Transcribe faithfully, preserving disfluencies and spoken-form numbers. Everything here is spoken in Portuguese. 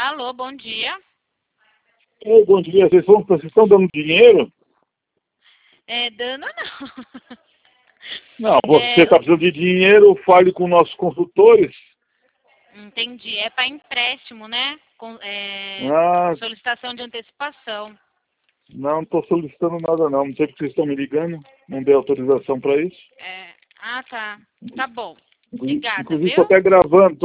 Alô, bom dia. Oi, bom dia. Vocês, vão, vocês estão dando dinheiro? É, dando não. Não, você É, está precisando de dinheiro, fale com nossos consultores. entendi. É para empréstimo, né? Com, é, Ah, solicitação de antecipação. não estou solicitando nada não. Não sei porque vocês estão me ligando. Não dei autorização para isso. É, ah, tá. Tá bom. Inclusive, Obrigada, inclusive estou viu? até gravando.